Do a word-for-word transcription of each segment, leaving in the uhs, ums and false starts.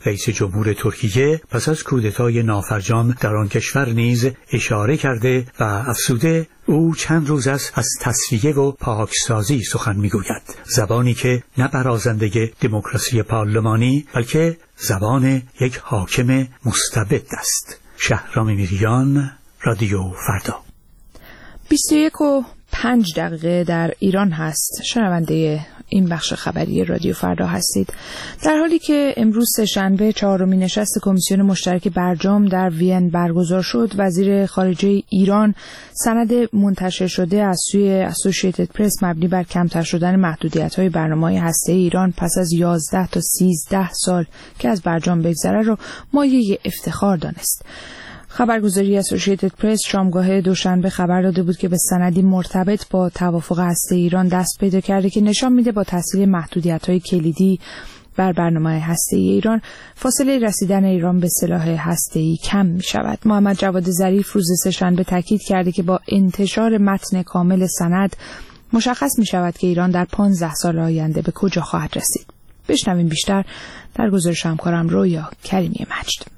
رئیس جمهور ترکیه پس از کودتای نافرجام در آن کشور نیز اشاره کرده و افزوده او چند روز است از تصفیه و پاکسازی سخن میگوید، زبانی که نه برازنده دموکراسی پارلمانی بلکه زبان یک حاکم مستبد است. شهرام میریان، رادیو فردا. بیست و یک و پنج دقیقه در ایران هست. شنونده این بخش خبری رادیو فردا هستید. در حالی که امروز سه‌شنبه چهارمین نشست کمیسیون مشترک برجام در وین برگزار شد، وزیر خارجه ایران سند منتشر شده از سوی اسوسییتد پرس مبنی بر کمتر شدن محدودیت‌های برنامه‌های هسته‌ای ایران پس از یازده تا سیزده سال که از برجام بگذره را مایه افتخار دانست. خبرگزاری اسوسییتد پرس شامگاه دوشنبه خبر داده بود که به سندی مرتبط با توافق هسته ایران دست پیدا کرده که نشان میده با تسهیل محدودیت‌های کلیدی بر برنامه هسته‌ای ایران فاصله رسیدن ایران به سلاح هسته‌ای کم می‌شود. محمد جواد ظریف روز سه‌شنبه تاکید کرده که با انتشار متن کامل سند مشخص می‌شود که ایران در پانزده سال آینده به کجا خواهد رسید. بشنویم بیشتر در گزارش همکارم رویا کریمی مجد.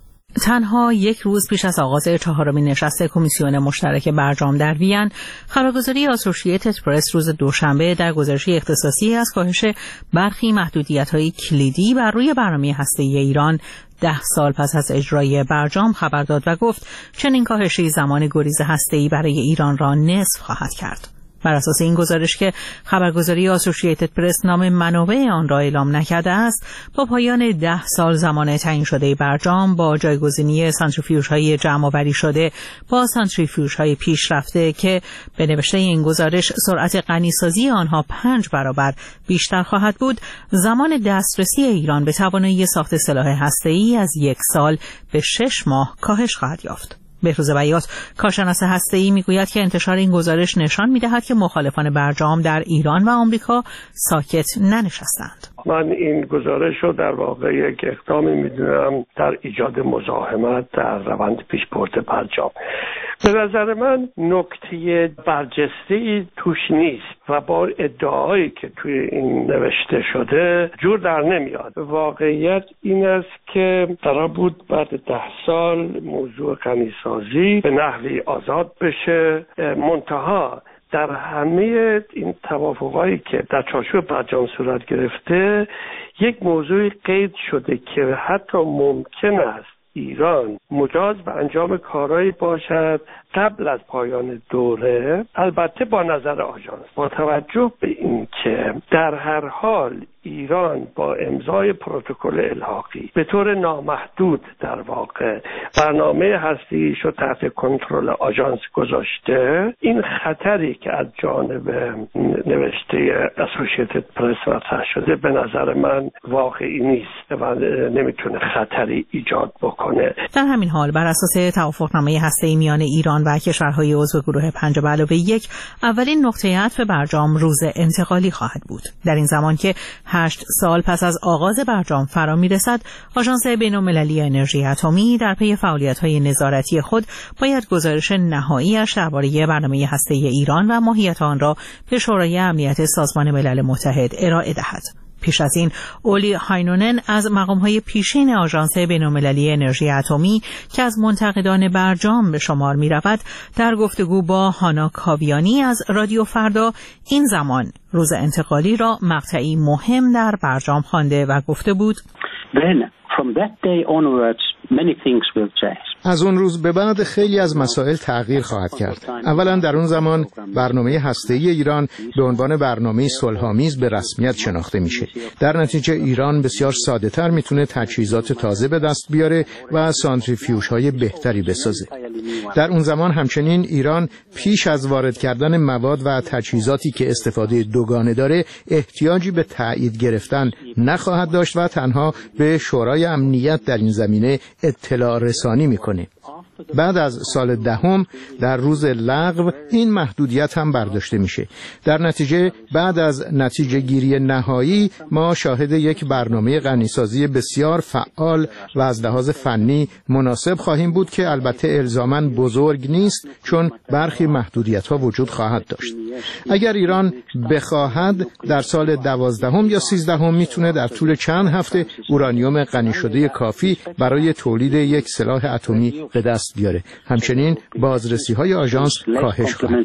تنها یک روز پیش از آغاز چهارمین نشست کمیسیون مشترک برجام در وین، خبرگزاری اسوسییتد پرس روز دوشنبه در گزارشی اختصاصی از کاهش برخی محدودیت‌های کلیدی بر روی برنامه هسته‌ای ایران ده سال پس از اجرای برجام خبر داد و گفت چنین کاهشی زمان گریز هسته‌ای برای ایران را نصف خواهد کرد. بر اساس این گزارش که خبرگزاری اسوسییتد پرس نام منابع آن را اعلام نکرده است، با پایان ده سال زمان تعیین شده برجام با جایگزینی سانتریفیوژهای جمع‌آوری شده با سانتریفیوژهای پیشرفته که به نوشته این گزارش سرعت غنیسازی آنها پنج برابر بیشتر خواهد بود، زمان دسترسی ایران به توانایی ساخت سلاح هسته‌ای از یک سال به شش ماه کاهش خواهد یافت. بهروز بیات، کارشناس هسته‌ای، میگوید که انتشار این گزارش نشان می‌دهد که مخالفان برجام در ایران و آمریکا ساکت ننشستند. من این گزارش رو در واقع یک اقدامی می‌دونم در ایجاد مزاحمت در روند پیشبرد برجام. به نظر من نکته برجسته‌ای توش نیست و با ادعاهایی که توی این نوشته شده جور در نمیاد. واقعیت این است که قرار بود بعد ده سال موضوع غنیسازی به نحوی آزاد بشه، منتها در همه این توافقایی که در چارچوب برجام صورت گرفته یک موضوع قید شده که حتی ممکن است ایران مجاز به انجام کارهایی باشد قبل از پایان دوره، البته با نظر آژانس، با توجه به این که در هر حال ایران با امضای پروتکل الحاقی به طور نامحدود در واقع برنامه هسته‌ایش رو تحت کنترل آژانس گذاشته. این خطری که از جانب نوشته اسوسییتد پرس مطرح شده به نظر من واقعی نیست و نمیتونه خطری ایجاد بکنه. در همین حال بر اساس توافقنامه هسته‌ای میان ایران و کشورهای عضو گروه پنج به علاوه یک، اولین نقطه عطف برجام روز انتقالی خواهد بود. در این زمان که هشت سال پس از آغاز برجام فرا میرسد، آژانس بین‌المللی انرژی اتمی در پی فعالیت‌های نظارتی خود باید گزارش نهایی‌اش درباره برنامه هسته‌ای ایران و ماهیت آن را به شورای امنیت سازمان ملل متحد ارائه دهد. پیش از این اولی هاینونن از مقام‌های پیشین آژانس بین‌المللی انرژی اتمی که از منتقدان برجام به شمار می‌رود، در گفتگو با هانا کاویانی از رادیو فردا این زمان روز انتقالی را مقطعی مهم در برجام خوانده و گفته بود Then from that day onwards many things will change. از اون روز به بعد خیلی از مسائل تغییر خواهد کرد. اولا در اون زمان برنامه هسته‌ای ایران به عنوان برنامه صلح‌آمیز به رسمیت شناخته میشه. در نتیجه ایران بسیار ساده‌تر میتونه تجهیزات تازه به دست بیاره و سانتریفیوژهای بهتری بسازه. در اون زمان همچنین ایران پیش از وارد کردن مواد و تجهیزاتی که استفاده دوگانه داره احتیاجی به تایید گرفتن نخواهد داشت و تنها به شورای امنیت در این زمینه اطلاع رسانی میکنه. بعد از سال دهم در روز لغو این محدودیت هم برداشته میشه. در نتیجه بعد از نتیجه گیری نهایی ما شاهد یک برنامه غنیسازی بسیار فعال و از لحاظ فنی مناسب خواهیم بود که البته الزاماً بزرگ نیست، چون برخی محدودیت‌ها وجود خواهد داشت. اگر ایران بخواهد در سال دوازدهم یا سیزدهم میتونه در طول چند هفته اورانیوم غنی شده کافی برای تولید یک سلاح اتمی به دست بیاره. همچنین بازرسی‌های آژانس کاهش خواهد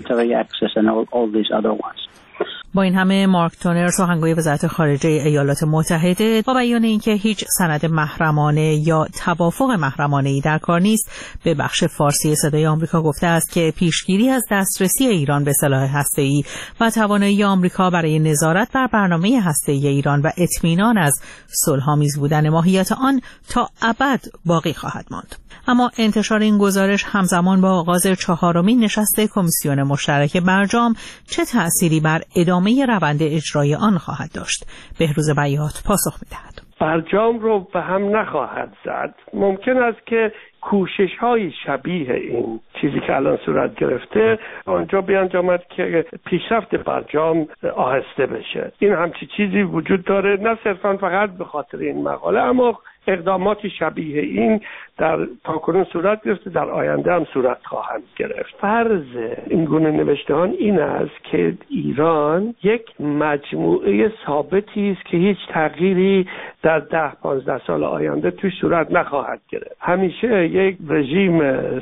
یافت. با این همه مارک تونر سخنگوی وزارت خارجه ایالات متحده با بیان اینکه هیچ سند محرمانه یا توافق محرمانه‌ای در کار نیست، به بخش فارسی صدای آمریکا گفته است که پیشگیری از دسترسی ایران به سلاح هسته‌ای و توانایی آمریکا برای نظارت بر برنامه هسته‌ای ایران و اطمینان از صلح‌آمیز بودن ماهیت آن تا ابد باقی خواهد ماند. اما انتشار این گزارش همزمان با آغاز چهارمین نشست کمیسیون مشترک برجام چه تأثیری بر ادامه روند اجرای آن خواهد داشت؟ بهروز بیات پاسخ می‌دهد. برجام رو به هم نخواهد زد. ممکن است که کوشش های شبیه این چیزی که الان صورت گرفته آنجا بیانجامد که پیشرفت برجام آهسته بشه. این همچی چیزی وجود داره، نه صرفا فقط به خاطر این مقاله، اما اقدامات شبیه این در تاکنون صورت گرفته، در آینده هم صورت خواهند گرفت. فرض این گونه نوشتهان این است که ایران یک مجموعه ثابتی است که هیچ تغییری در ده پانزده سال آینده توش صورت نخواهد گرفت. همیشه یک رژیم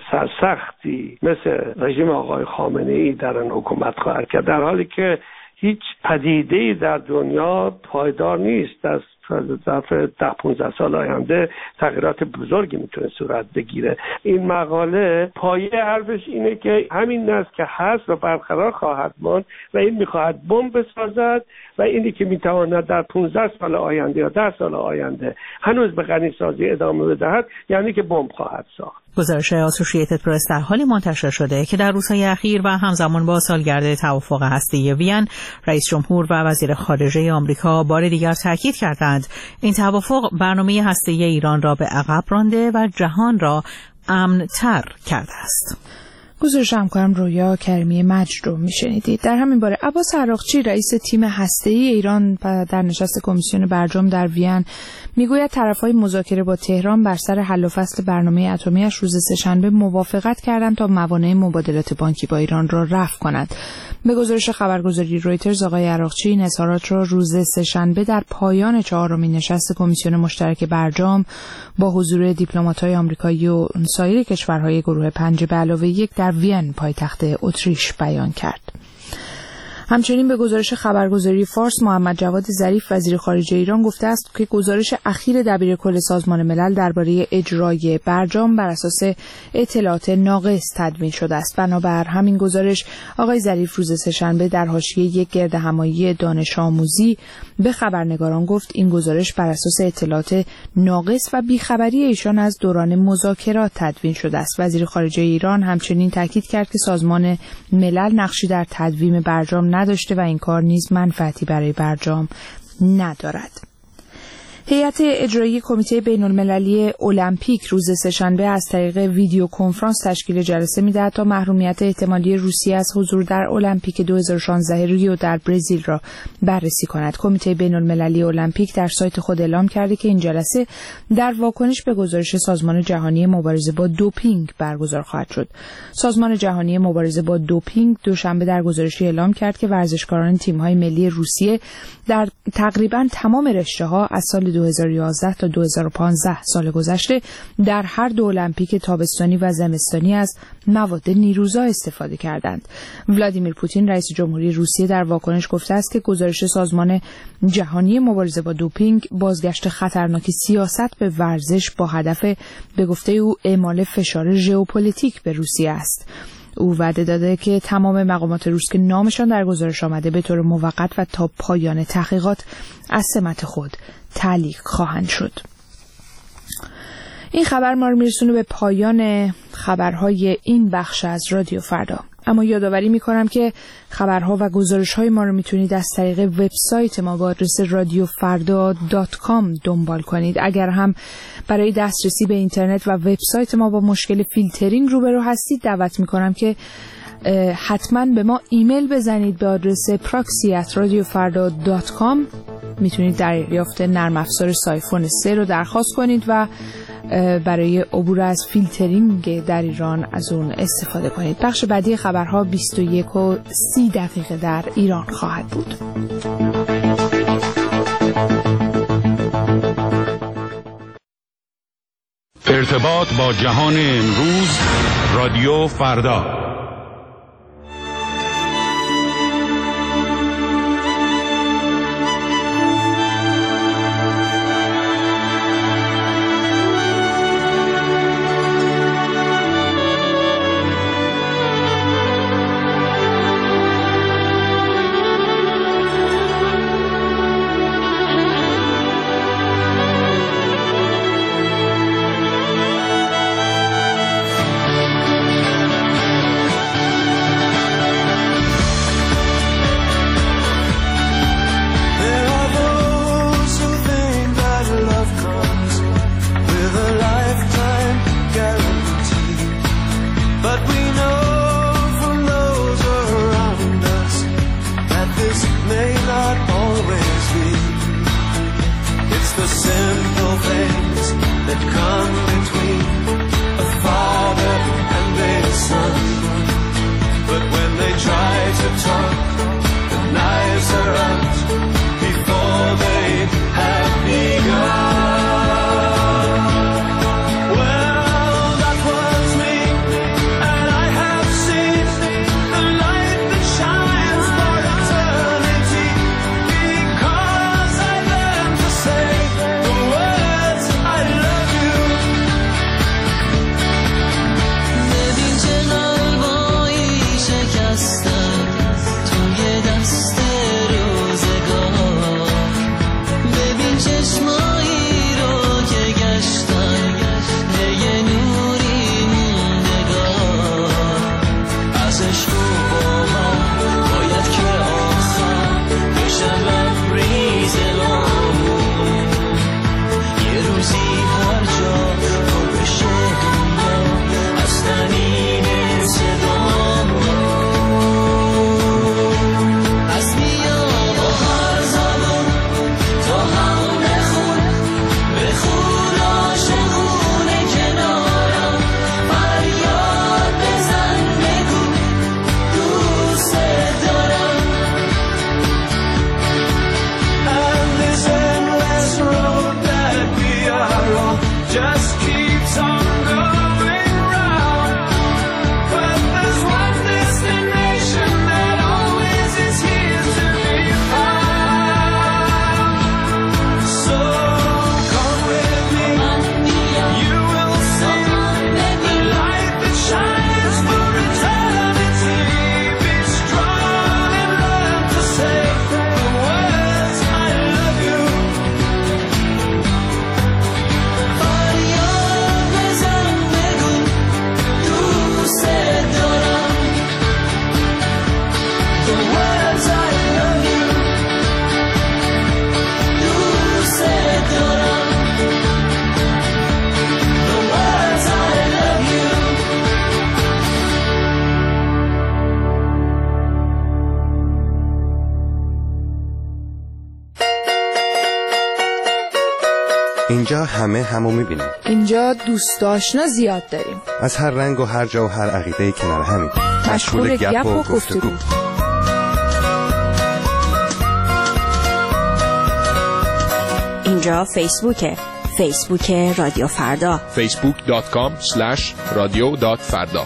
سرسختی مثل رژیم آقای خامنه‌ای در آن حکومت خواهد کرد، در حالی که هیچ پدیده‌ای در دنیا پایدار نیست. در ظرف ده پانزده سال آینده تغییرات بزرگی میتونه صورت بگیره. این مقاله پایه حرفش اینه که همین است که هست و برقرار خواهد ماند و این میخواهد بمب بسازد و اینی که میتواند در پانزده سال آینده یا ده سال آینده هنوز به غنیسازی ادامه بدهد، یعنی که بمب خواهد ساخت. گزارش اسوسییتد پرس در حالی منتشر شده که در روزهای اخیر و همزمان با سالگرد توافق هسته‌ای وین، رئیس جمهور و وزیر خارجه آمریکا بار دیگر تاکید کردند این توافق برنامه هسته‌ای ایران را به عقب رانده و جهان را امن‌تر کرده است. گزارش همکارم رویا کریمی مجد رو میشنیدید. در همین باره عباس عراقچی رئیس تیم هسته‌ای ایران در نشست کمیسیون برجام در وین میگوید طرف‌های مذاکره با تهران بر سر حل و فصل برنامه اتمی‌اش روز سه‌شنبه موافقت کردند تا موانع مبادلات بانکی با ایران را رفع کنند. به گزارش خبرگزاری رویترز آقای عراقچی این اظهارات را روز سه‌شنبه در پایان چهارمین نشست کمیسیون مشترک برجام با حضور دیپلمات‌های آمریکایی و سایر کشورهای گروه پنج به علاوه یک در وین پایتخت اتریش بیان کرد. همچنین به گزارش خبرگزاری فارس محمد جواد ظریف وزیر خارجه ایران گفته است که گزارش اخیر دبیرکل سازمان ملل درباره اجرای برجام بر اساس اطلاعات ناقص تدوین شده است. بنابر همین گزارش آقای ظریف روز سه‌شنبه در حاشیه یک گردهمایی دانش آموزی به خبرنگاران گفت این گزارش بر اساس اطلاعات ناقص و بیخبری ایشان از دوران مذاکرات تدوین شده است. وزیر خارجه ایران همچنین تاکید کرد که سازمان ملل نقشی در تدوین برجام نداشته و این کار نیز منفعتی برای برجام ندارد. هیئت اجرایی کمیته بین‌المللی المپیک روز سه‌شنبه از طریق ویدیو کنفرانس تشکیل جلسه می‌دهد تا محرومیت احتمالی روسیه از حضور در المپیک دو هزار و شانزده ریو در برزیل را بررسی کند. کمیته بین‌المللی المپیک در سایت خود اعلام کرده که این جلسه در واکنش به گزارش سازمان جهانی مبارزه با دوپینگ برگزار خواهد شد. سازمان جهانی مبارزه با دوپینگ دوشنبه در گزارشی اعلام کرد که ورزشکاران تیم‌های ملی روسیه در تقریباً تمام رشته‌ها از سال دو هزار و یازده تا دو هزار و پانزده سال گذشته در هر دو المپیک تابستانی و زمستانی از مواد نیروزا استفاده کردند. ولادیمیر پوتین رئیس جمهوری روسیه در واکنش گفته است که گزارش سازمان جهانی مبارزه با دوپینگ بازگشت خطرناکی سیاست به ورزش با هدف به گفته او اعمال فشار ژئوپلیتیک به روسیه است. او وعده داده که تمام مقامات روس که نامشان در گزارش آمده به طور موقت و تا پایان تحقیقات از سمت خود تعلیق خواهند شد. این خبر ما رو میرسونه به پایان خبرهای این بخش از رادیو فردا. اما یادآوری میکنم که خبرها و گزارش‌های ما رو میتونید از طریق وبسایت ما با آدرس رادیو فردا دات کام دنبال کنید. اگر هم برای دسترسی به اینترنت و وبسایت ما با مشکل فیلترینگ روبرو هستید، دعوت میکنم که حتما به ما ایمیل بزنید به آدرس پراکسی ات رادیو فردا دات کام. میتونید دریافت نرم افزار سایفون سه رو درخواست کنید و برای عبور از فیلترینگ در ایران از اون استفاده کنید. بخش بعدی خبرها بیست و یک و سی دقیقه در ایران خواهد بود. ارتباط با جهان امروز، رادیو فردا. اینجا همه همو میبینیم. اینجا دوست آشنا زیاد داریم. از هر رنگ و هر جا و هر عقیده کنار همیم. مشغول گپ و گفتگو. اینجا فیسبوکه. فیسبوک رادیو فردا. فیسبوک دات کام اسلش رادیو دات فردا.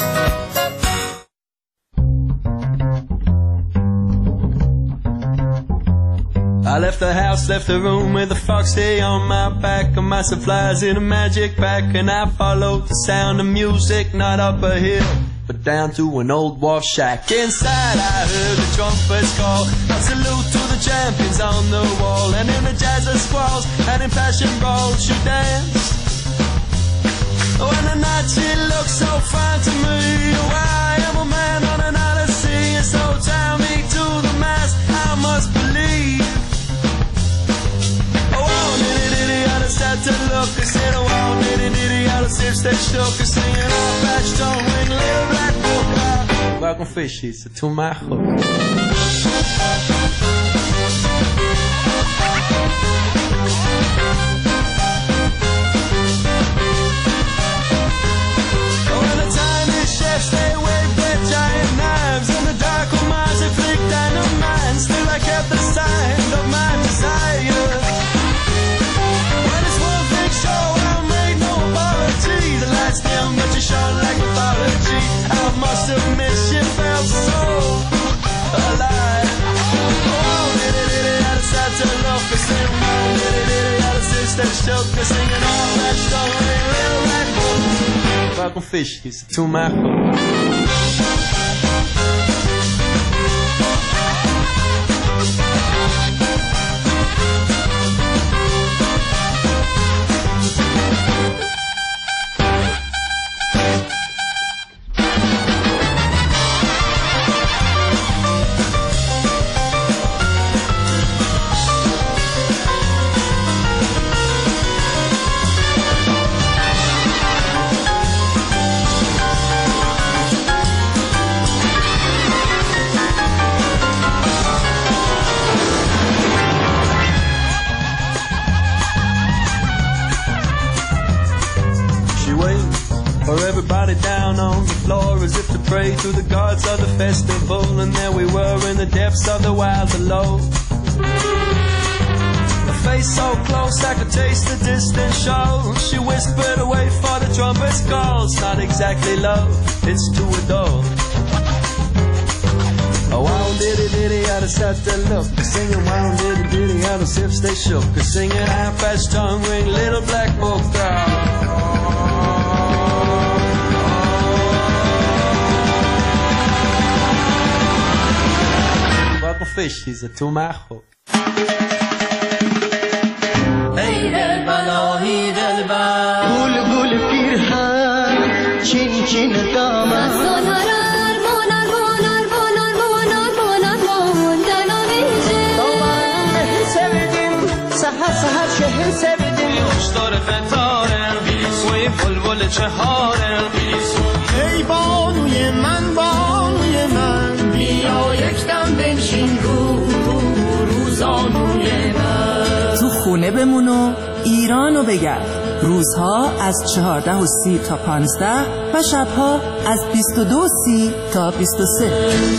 I left the house, left the room with a foxy on my back, a mass of flies in a magic pack, and I followed the sound of music, not up a hill, but down to an old wharf shack. Inside I heard the trumpets call, a salute to the champions on the wall, and in the jazz of squalls, and in fashion brawls she danced. Oh, and the night she looked so fine to me, oh, I am a man look, they said, oh, wow, nitty, nitty, out of six, they shook, and singing, oh, patch, don't ring, little black book, ah. Welcome fishies to my hook. They waved their giant knives in the dark of mines and flicked dynamite. Still I kept the sign of my desire. When it's one big show, I made no apology. The lights dim, but you shone like mythology. I must admit she felt so alive. Oh, diddy diddy, I decided to look and sing. Oh, diddy diddy, I decided to shook and singing all that stuff. Little black book. Welcome fishies to my home. Pray to the gods of the festival, and there we were in the depths of the wild below. A face so close I could taste the distant show. She whispered away for the trumpet's call. It's not exactly love, it's to adore. Oh, wow, diddy diddy, out of sat to look, singing wow, diddy diddy, out of hips they shook, singing half-fast tongue ring, little black book girl. Fishies to my hook. Hey del balahi del ba gul gul pirhan chin chin dama sonarar monar monar monar monar monar mon dalavince toman sevdim sahar sahar şehir sevdim kuşlar fetaren soy bulbul çeharen hey banuye man banuye man bia yekdam benşin تو خونه بمون و ایرانو بگرد. روزها از چهارده و سی تا پانزده و شبها از بیست و دو و سی تا بیست و سه.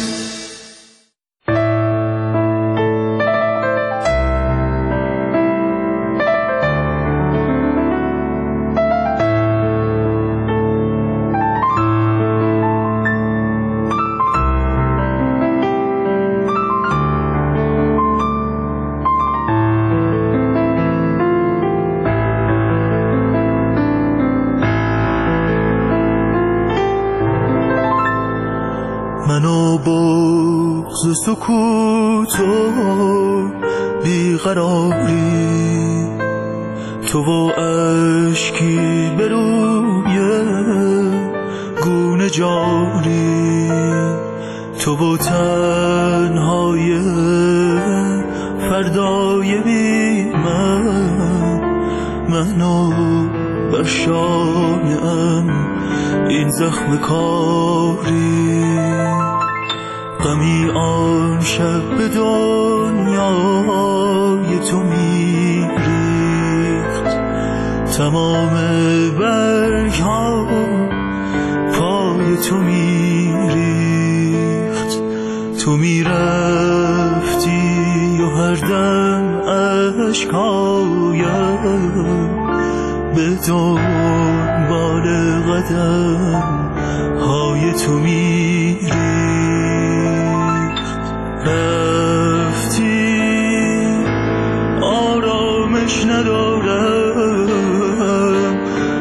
منو بغض سکوت و بیقراری تو و اشکی به روی گونه جاری تو و تنهای فردای بی من منو بر شانه‌ام این زخم کاری غمی آن شب به دنیای تو میریخت تمام برگ ها پای تو میریخت تو میرفتی و هر دم اشکایم به دنبال قدم های تو میریخت رفتی آرامش ندارم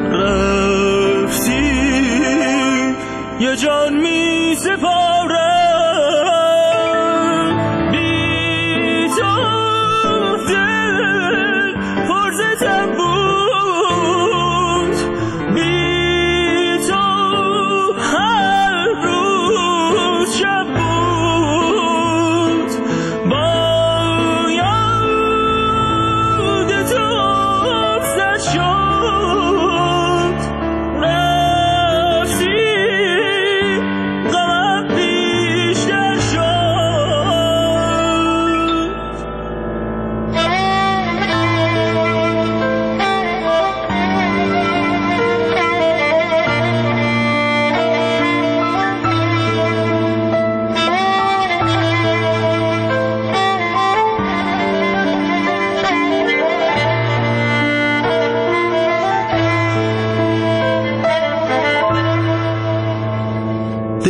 رفتی یه جان می سپارم بی تو دل پرزتم بود بی تو هر روز شب بود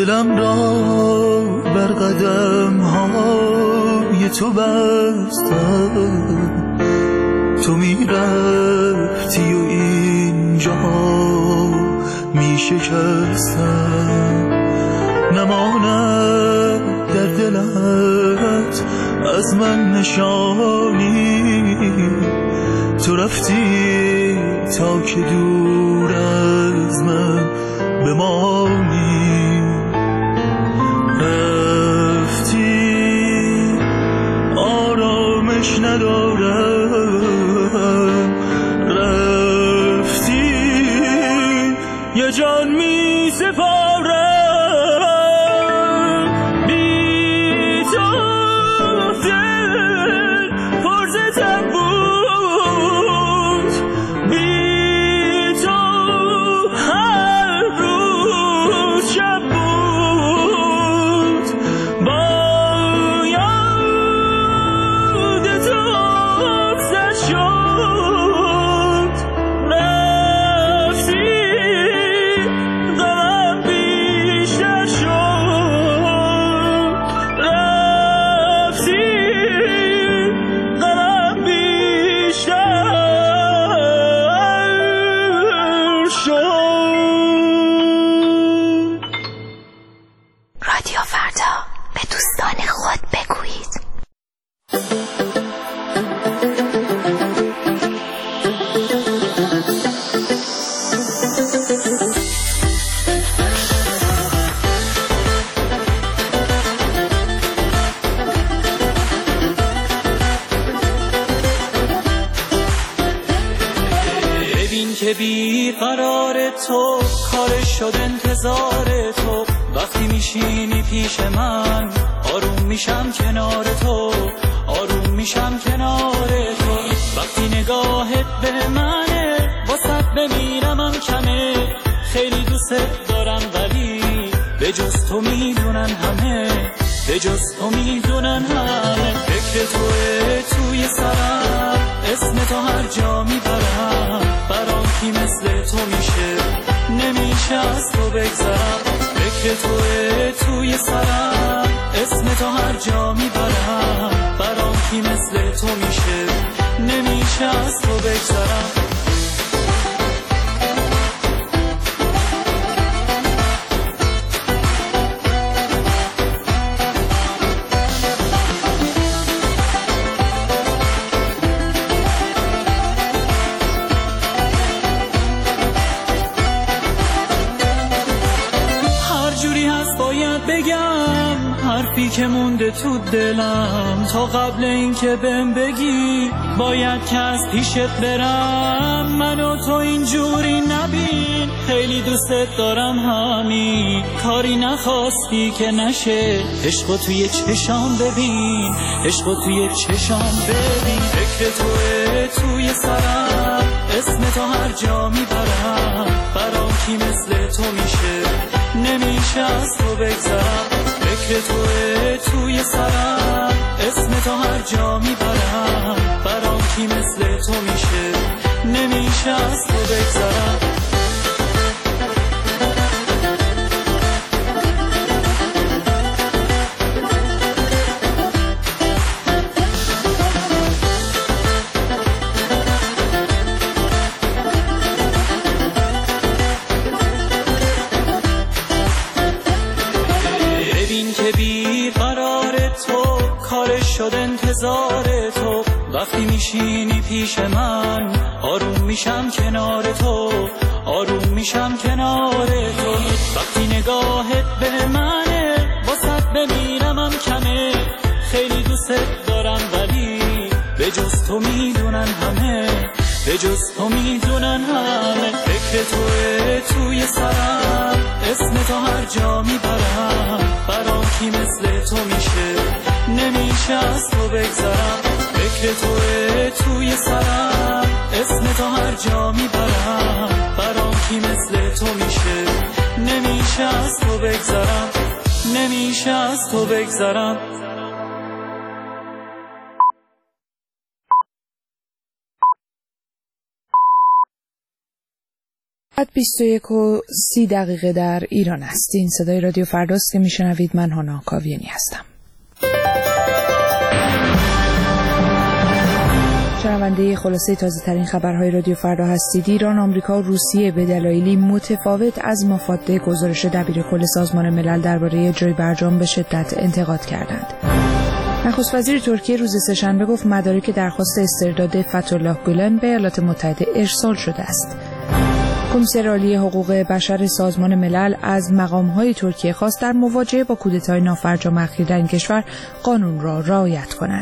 دلم را بر قدم های تو بستم، تو می رفتی و اینجا می شکستم، نماند در دلت از من نشانی، تو رفتی تا که دور از من بمانی، رفتی آرامش ندارم، رفتی یه جان می سپارم، بی تو دل پرزتم بود، بی تو هر روز شب بود، باید تو سر شد، رفتی غمم بیشتر شد، رفتی غمم بیشتر شد. رادیو فردا، به دوستان خود بگویید. ببین که بی قرار تو کار شد انتظار تو، وقتی میشینی پیش من آروم میشم کنار تو، آروم میشم کنار تو، وقتی نگاهت به منه واسه بمیرمم کمه، خیلی دوست دارم ولی به جز تو میدونن همه، به جز تو میدونن همه، فکر توه توی سرم، اسم تو هر جا میبرم، برام کی مثل تو میشه، نمیشه از تو بگذرم، فکر توه توی سرم، اسم تو هر جا میبرم، برام کی مثل تو میشه، نمیشه از تو بگذرم. بگم حرفی که مونده تو دلم، تا قبل این که بهم بگی باید که از پیشت برم، منو تو اینجوری نبین، خیلی دوستت دارم همین، کاری نخواستی که نشه، عشقو توی چشام ببین، عشقو توی چشام ببین، فکر توه توی سرم، اسم تو هر جا میبرم، برام کی مثل تو میشه، نمیشه از تو بگذرم، فکر توه توی سرم، اسم تو هر جا میبرم، برام کی مثل تو میشه، نمیشه از تو بگذرم. شد انتظار تو، وقتی میشینی پیش من آروم میشم کنار تو، آروم میشم کنار تو، وقتی نگاهت به منه واسه بمیرمم کمه، خیلی دوستت دارم ولی به جز تو میدونن همه، به جز تو میدونن همه، فکر توه توی سرم، اسم تو هر جا میبرم، برام کی مثل تو میشه، نمیشه از تو بگذرم، فکر توه توی سرم، اسم تو هر جا میبرم، برام کی مثل تو میشه، نمیشه از تو بگذرم، نمیشه از تو بگذرم. بیست و یک و سی دقیقه در ایران است. این صدای رادیو فرداست که میشنوید. من هانا کاویانی هستم. شنونده خلاصه تازه ترین خبرهای رادیو فردا هستید. ایران، آمریکا و روسیه به دلایلی متفاوت از مفاده گزارش دبیرکل سازمان ملل درباره اجرای برجام به شدت انتقاد کردند. نخست وزیر ترکیه روز سه‌شنبه گفت مدارک درخواست استرداد فتح‌الله گولن به ایالات متحده ارسال شده است. کمیسر عالی حقوق بشر سازمان ملل از مقام‌های ترکیه خواست در مواجهه با کودتای نافرجام اخیر در این کشور قانون را رعایت کنند.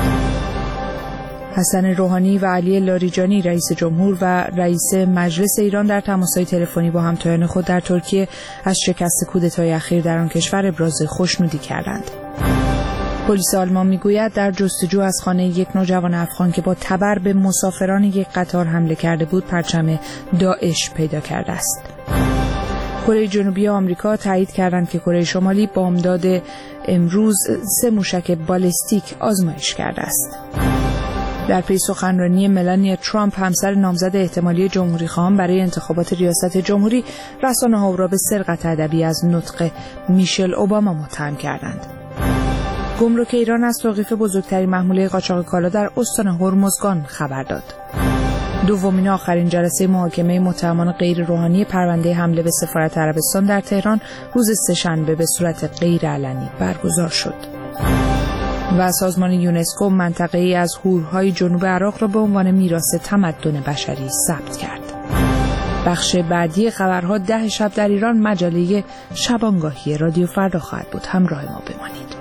حسن روحانی و علی لاریجانی رئیس جمهور و رئیس مجلس ایران در تماس‌های تلفنی با همتایان خود در ترکیه از شکست کودتای اخیر در آن کشور ابراز خوشنودی کردند. پلیس آلمان میگوید در جستجو از خانه یک نوجوان افغان که با تبر به مسافران یک قطار حمله کرده بود پرچم داعش پیدا کرده است. کره جنوبی آمریکا تایید کردند که کره شمالی بامداد امروز سه موشک بالستیک آزمایش کرده است. در پی سخنرانی ملانیا ترامپ همسر نامزد احتمالی جمهوری‌خواهان برای انتخابات ریاست جمهوری، رسانه‌ها او را به سرقت ادبی از نطق میشل اوباما متهم کردند. گمرک ایران از توقیف بزرگترین محموله قاچاق کالا در استان هرمزگان خبر داد. دومین آخرین جلسه محاکمه متهمان غیر روحانی پرونده حمله به سفارت عربستان در تهران روز سه‌شنبه به صورت غیر علنی برگزار شد. و سازمان یونسکو منطقه‌ای از هورهای جنوب عراق را به عنوان میراث تمدن بشری ثبت کرد. بخش بعدی خبرها ده شب در ایران مجله شبانگاهی رادیو فردا خواهد بود. همراه ما بمانید.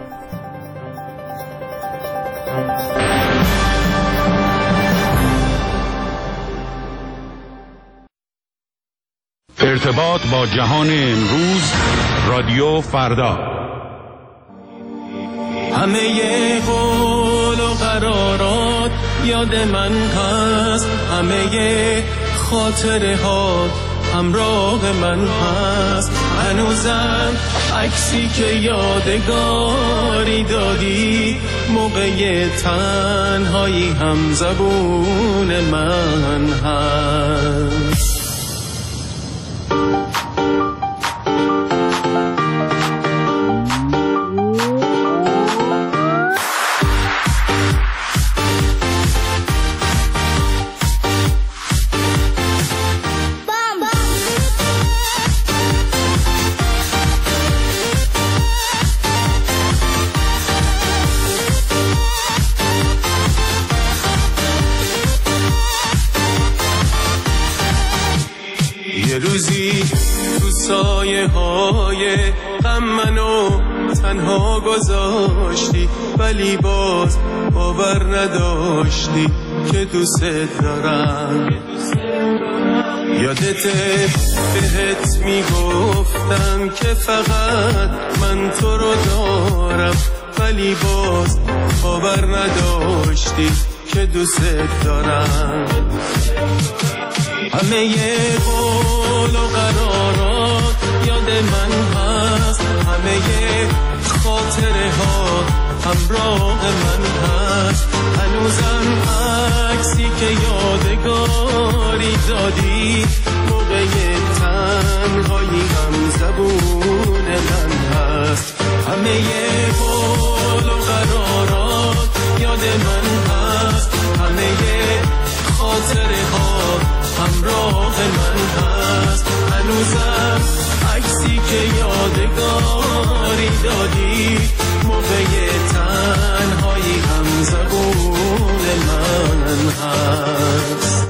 ارتباط با جهان امروز، رادیو فردا. همه قول و قرارات یاد من هست، همه خاطره ها همراه من هست. هنوزم عکسی که یادگاری دادی، موقع تنهایی هم زبون من هست. یه روزی تو سایه های غم منو تنها گذاشتی، ولی باز باور نداشتی که دوست دارم. یادته بهت میگفتم که فقط من تو رو دارم، ولی باز باور نداشتی که دوست دارم. همه قول و قرارات یاد من هست، همه خاطره ها همراه من هست. هنوزم عکسی که یادگاری دادی، موقع تنهایی هم زبون من هست. همه قول و قرارات یاد من هست، همه خاطره ها همراه من هست. هنوزم عکسی که یادگاری دادی، موقع تنهایی هم زبون من هست.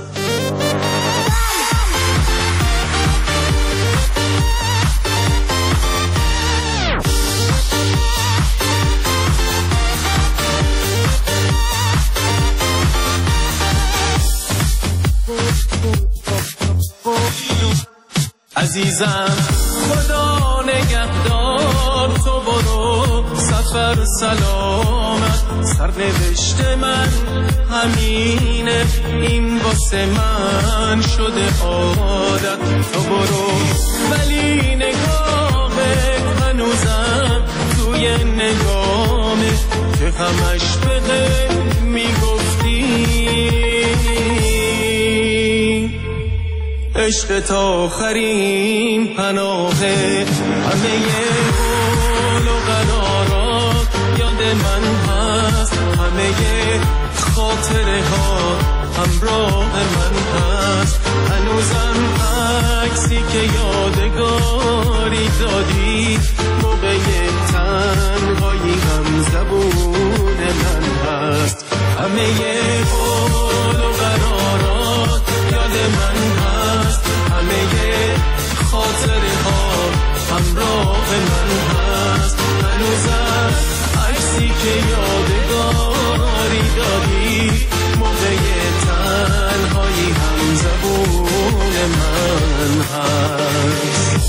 عزیزم خدا نگهدار، تو برو سفر سلامت. سرنوشت من همینه، این واسه من شده عادت. تو برو ولی نگاهت هنوزم توی نگامه، که همش بده میگفتی عشق تا آخرین پناهه. همه قول و قرارات یاد من هست، همه خاطره ها همراه من هست. هنوزم عکسی که یادگاری دادی موقع تنهایی هم زبون من هست. همه قول و قرارات یاد من هست، همه خاطره ها همراه من هست. هنوزم عکسی که یادگاری دادی موقع تنهایی هم زبون من هست.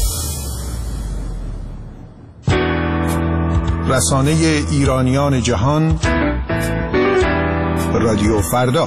رسانه ایرانیان جهان، رادیو فردا.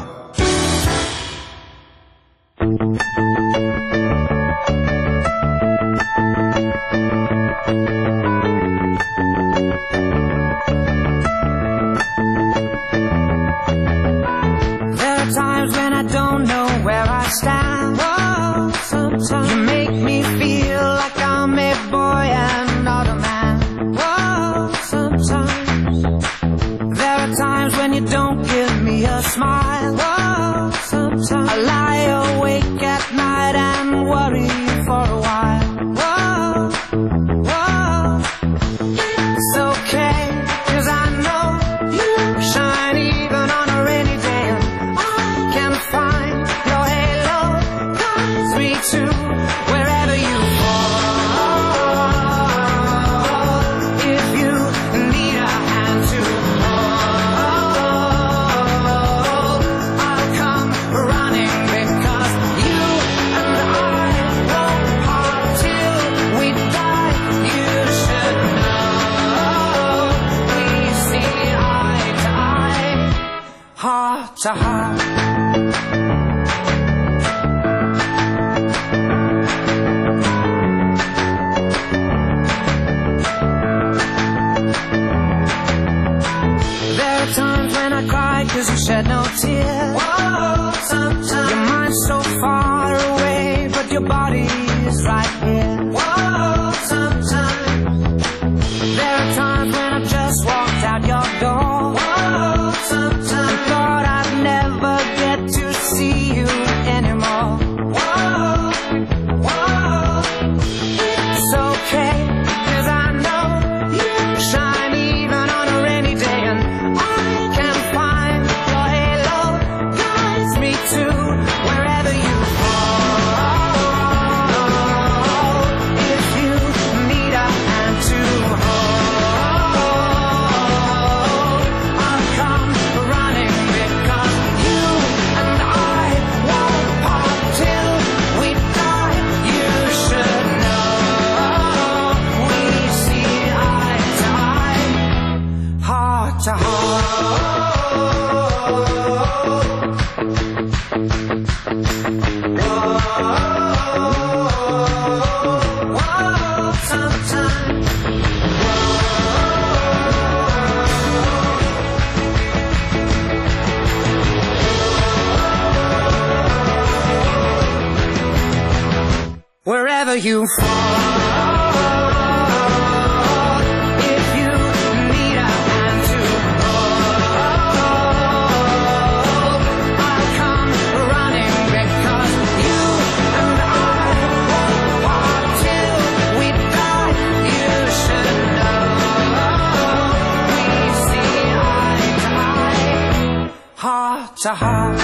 Wherever you fall, if you need a hand to hold, I'll come running because you and I won't part till we die. You should know we see eye to eye, heart to heart.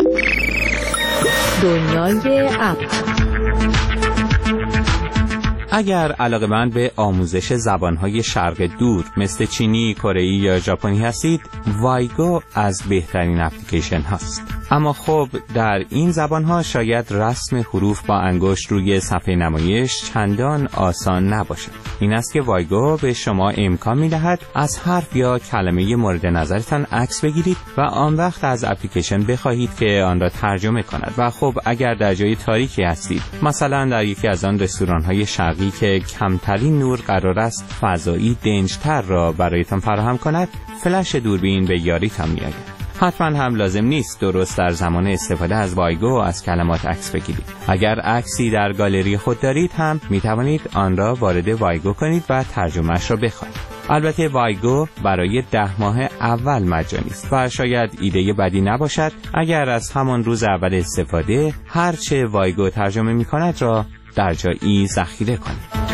دنیای اپ اگر علاقه‌مند به آموزش زبان‌های شرق دور مثل چینی، کره‌ای یا ژاپنی هستید، وایگو از بهترین اپلیکیشن هاست. اما خب در این زبان‌ها شاید رسم حروف با انگشت روی صفحه نمایش چندان آسان نباشد. این است که وایگو به شما امکان می‌دهد از حرف یا کلمه مورد نظرتان عکس بگیرید و آن وقت از اپلیکیشن بخواهید که آن را ترجمه کند. و خب اگر در جای تاریکی هستید، مثلا در یکی از آن رستوران‌های شرقی که کمترین نور قرار است فضایی دنج‌تر را برایتان فراهم کند، فلش دوربین به یاریتان می‌آید. حتما هم لازم نیست درست در زمان استفاده از وایگو از کلمات عکس بگیرید. اگر عکسی در گالری خود دارید هم می توانید آن را وارد وایگو کنید و ترجمهش را بخوانید. البته وایگو برای ده ماه اول مجانی است و شاید ایده بدی نباشد اگر از همان روز اول استفاده هرچه وایگو ترجمه می کند را در جایی ذخیره کنید.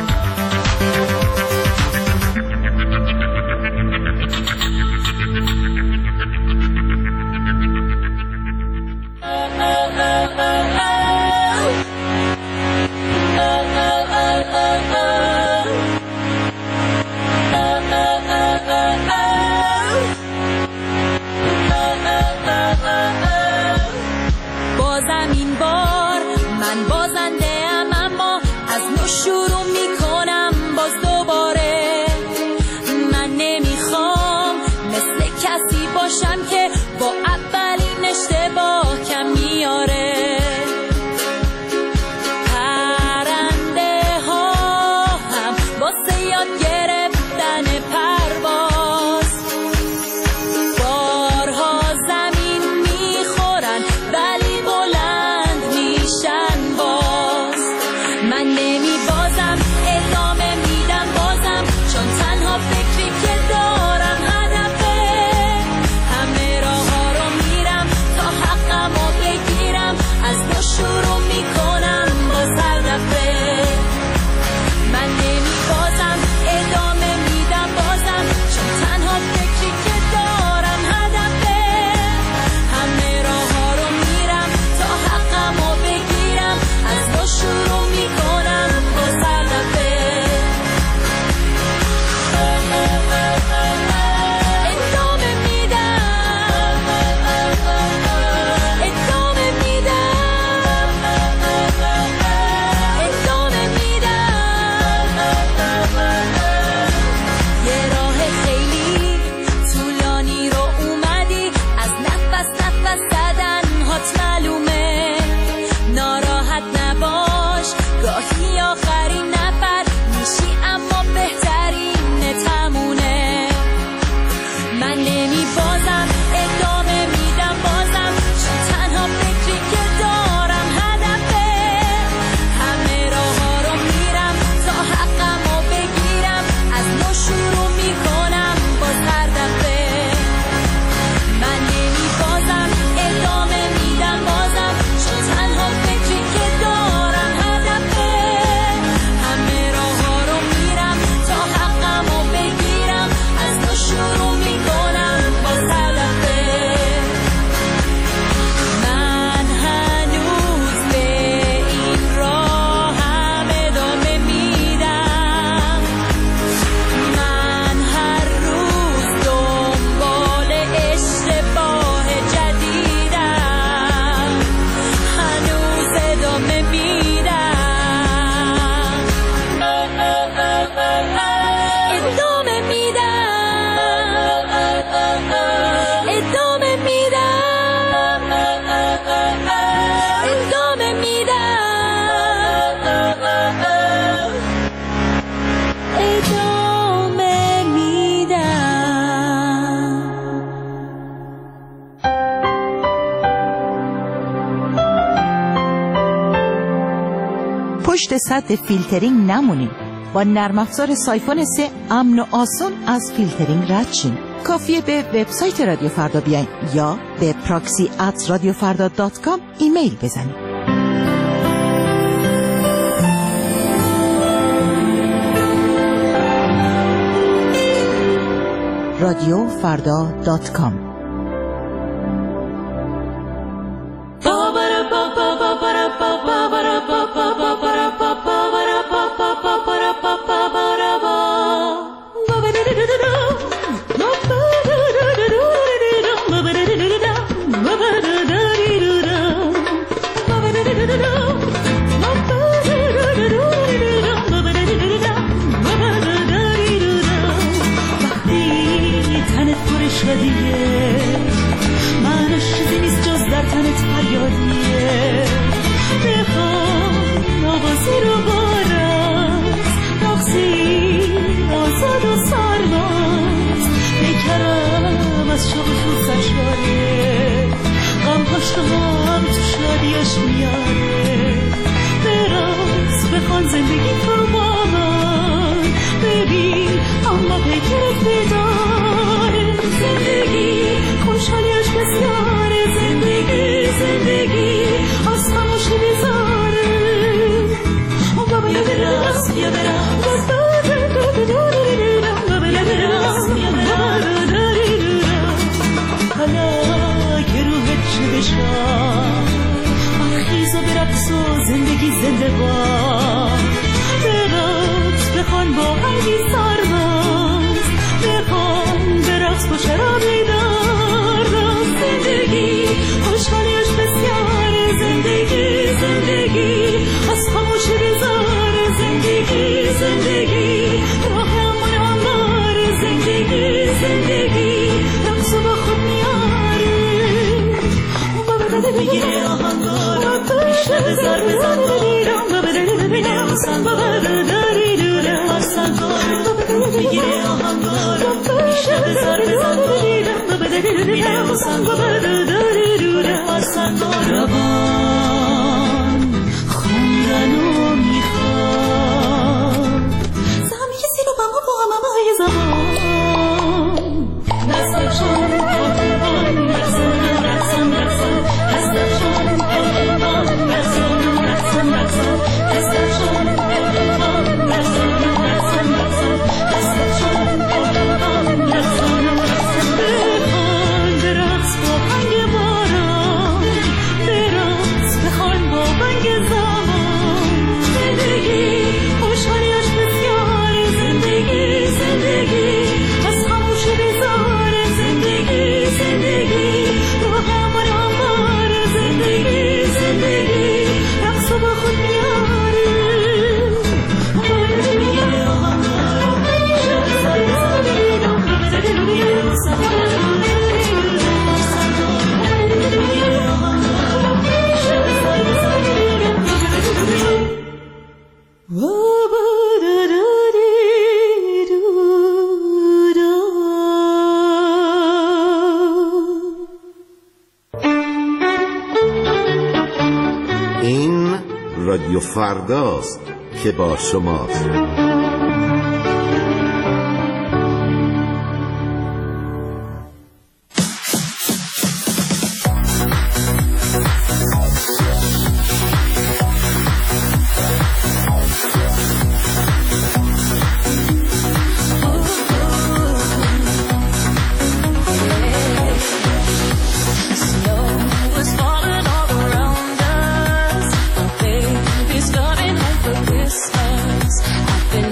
پشت سد فیلترینگ نمونید. با نرم افزار سایفون سه امن و آسان از فیلترینگ رد شین. کافیه به وبسایت رادیو فردا بیاین یا به پراکسی ات رادیو فردا دات کام ایمیل بزنید. رادیو فردا دات کام. Ba ba ba ba ba ba ba ba ba ba ba ba ba ba ba ba ba ba زندگی تو با من ببین اما پیکرت بداره زندگی خوشحالیش بسیاره زندگی زندگی از خاموشی بیزاره بیا برقص بیا برقص بیا برقص بیا برقص حالا که روحت شده شد برخیز و برقص و زندگی زنده باد برقص بخوان با قلبی سرباز بخوان برقص با شرابی دار زندگی خوشحالیش بسیاره زندگی زندگی از خاموشی بیزاره زندگی زندگی راه امون انباره زندگی زندگی رقص با خود میاره میگیره آهنگار میشه بزار بزار ببینم ببینم سن بابا داری دوره آسان کار میگیره آهنگار میشه بزار بزار ببینم ببینم سن بابا داری دوره آسان کار روان خوندنو میخواد زمی کسی رو بما با همه های زمان دستشان آهنگان رقصان رقصان رقصان دستشان آهنگان رقصان رقصان رقصان دستشان آهنگان رقصان رقصان رقصان دستشان آهنگان رقصان رقصان بخوان برقص با هنگ باران برقص بخوان با بنگ زمان زندگی خوشحالیش بسیاره زندگی زندگی از خاموشی بیزاره زندگی زندگی راه امون انباره زندگی زندگی رقص با خود میاره میگیره آهنگار میشه بزار بزار ببینم ببینم میگیره آهنگار میشه بزار بزار ببینم این رادیو فرداست که با شماست. I've been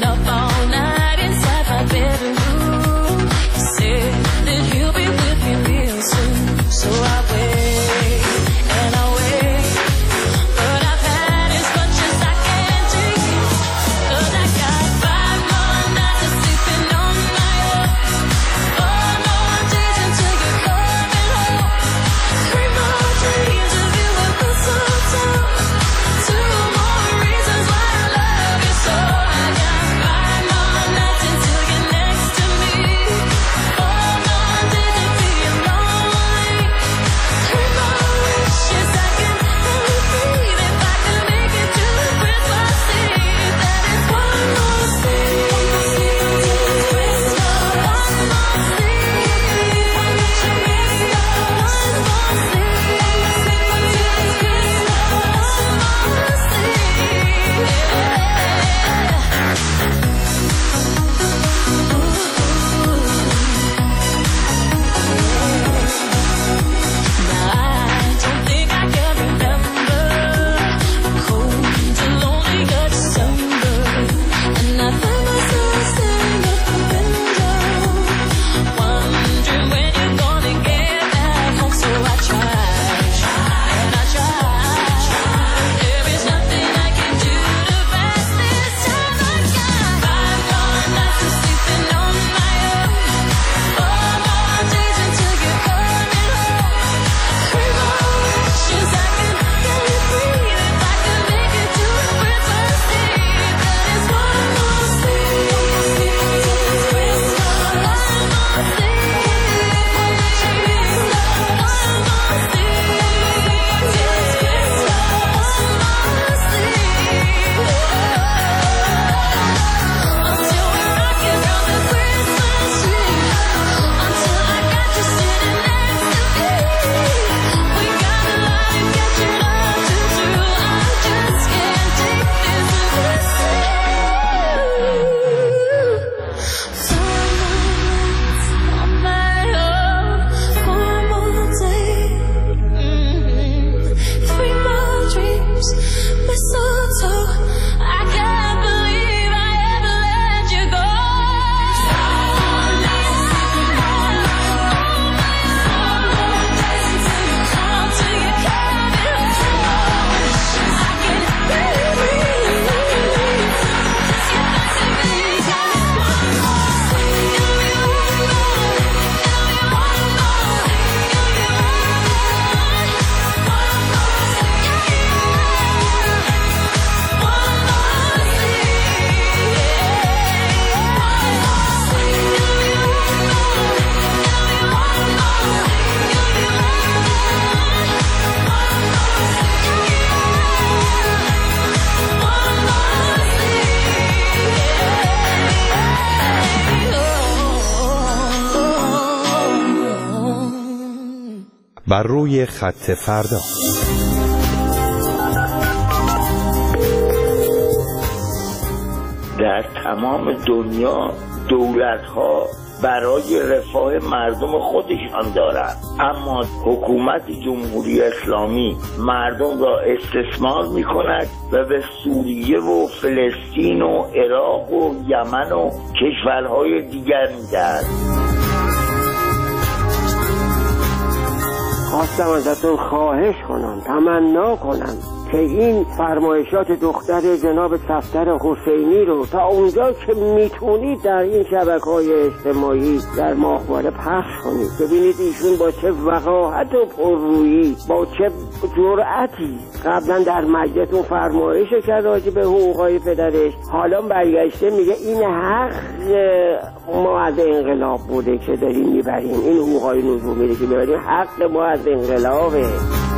بر روی خط فردا. در تمام دنیا دولت‌ها برای رفاه مردم خودشان دارند، اما حکومت جمهوری اسلامی مردم را استثمار می کند و به سوریه و فلسطین و عراق و یمن و کشورهای دیگر می دهد. خواستم ازتون خواهش کنم، تمنا کنم که این فرمایشات دختر جناب صفدر حسینی رو تا اونجا که میتونید در این شبکه‌های اجتماعی در ماهواره پخش کنید. ببینید ایشون با چه وقاحت و پررویی، با چه جرأتی قبلا در مجلس اون فرمایش کرد راجع به حقوق‌های پدرش، حالا برگشته میگه این حق ما از انقلاب بوده که داریم میبریم، این حقوق‌های نجومی که میبریم حق ما از انقلابه.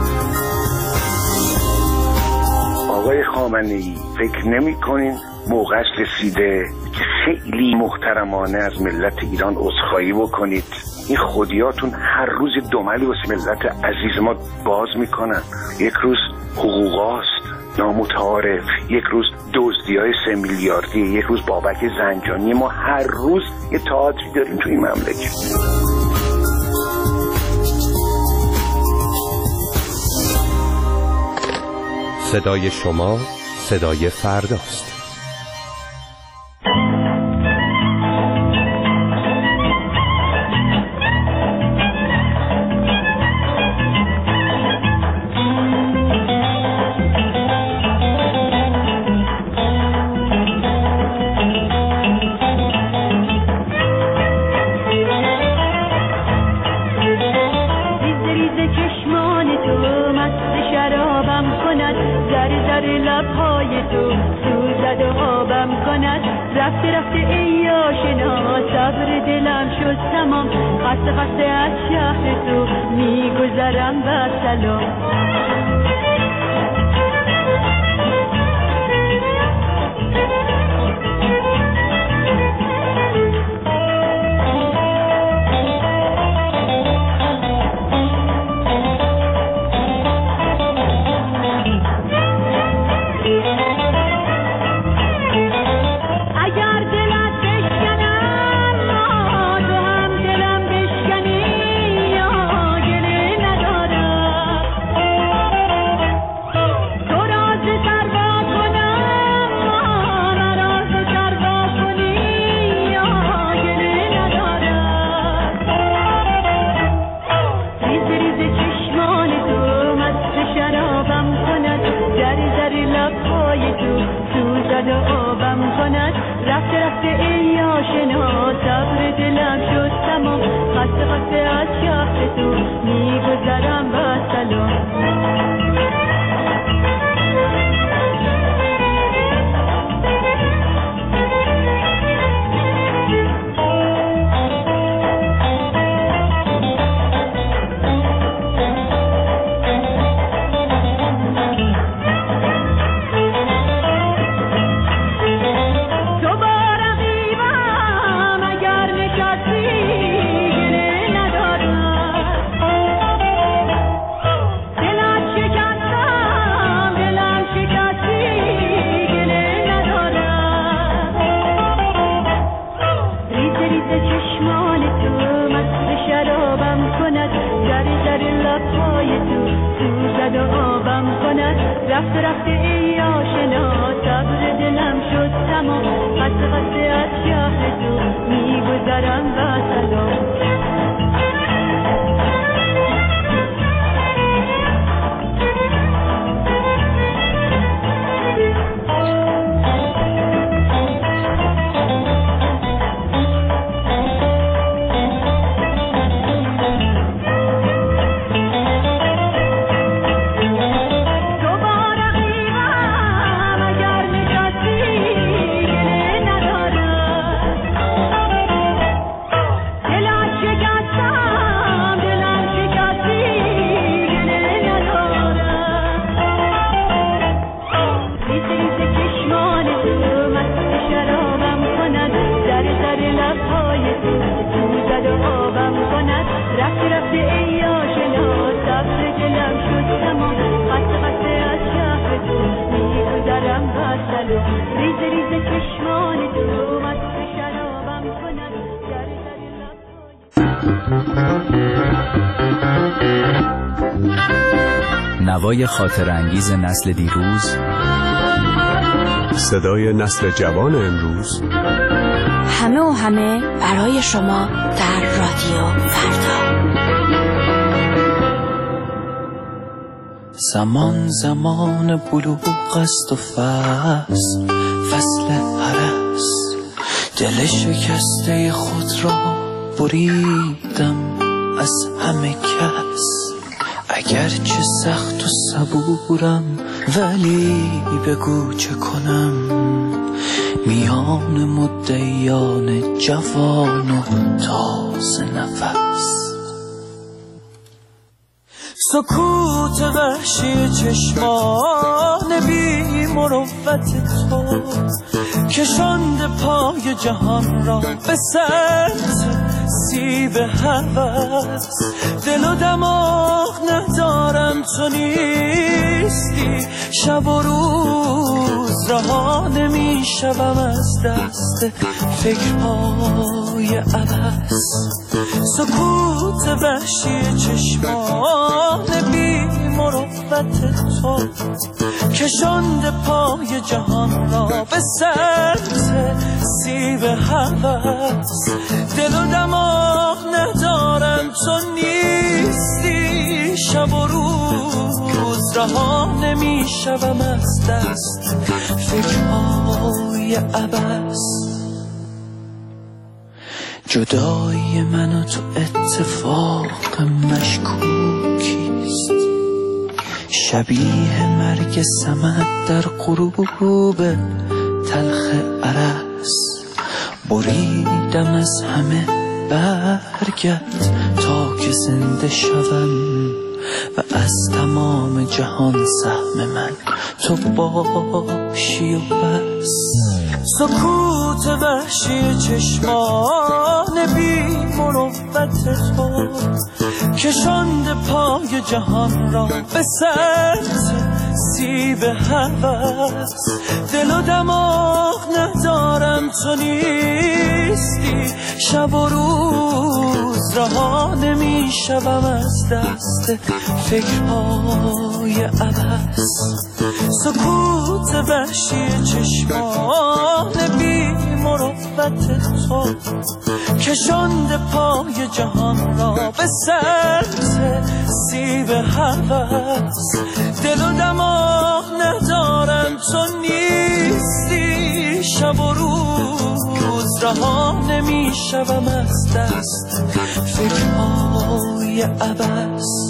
آقای خامنه‌ای فکر نمی کنین موقعش رسیده که خیلی محترمانه از ملت ایران عذرخواهی بکنید؟ این خودیاتون هر روز دملی واسه ملت عزیز ما باز میکنن. یک روز حقوقاست نامتعارف، یک روز دزدی‌های سه میلیاردی، یک روز بابک زنجانی. ما هر روز یه تئاتری داریم تو این مملکت. صدای شما صدای فرداست. رفته رفته ای آشنا شدم و قطع قطع از شهر تو میگذرم غزل و ریز ریز چشمان تو مست شرابم کنن گر در نوای خاطر انگیز نسل دیروز، صدای نسل جوان امروز، همه و همه برای شما در رادیو فردا. زمان زمان بلوغ است و فصل فصل هرس، دل شکسته خود را بریدم از همه کس. اگرچه سخت و صبورم ولی بگو چه کنم، میان مدعیان جوان و تازه نفس. سکوت وحشی چشمان بی مروت تو کشاند پای جهان را به سطح سیب هوس. دل و دماغ ندارم تو نیستی، شب و روز رها نمی شوم از دست فکرهای عبث. سکوت وحشی چشمان بی مروت تو کشاند پای جهان را به سطح سیب هوس. دل و دماغ ندارم تو نیستی، شب و روز رها نمی شوم از دست فکرهای عبث. جدایی من و تو اتفاق مشکوکیست، شبیه مرگ سمت در غروب تلخ ارس. بریدم از همه برگت تا که زنده شوم و از تمام جهان سهم من تو باشی و بس. سکوت وحشی چشمان بی مروت تو کشاند پای جهان را به سطح سیب هوس. دل و دماغ ندارم تو نیستی، شب و روز رها نمی شوم از دست فکرهای عبث. سکوت وحشی چشمان بی مروت تو کشاند پای جهان را به سطح سیب هوس. دل و دماغ ندارم تو نیستی، شب و روز رها نمی شوم از دست فکرهای عبث.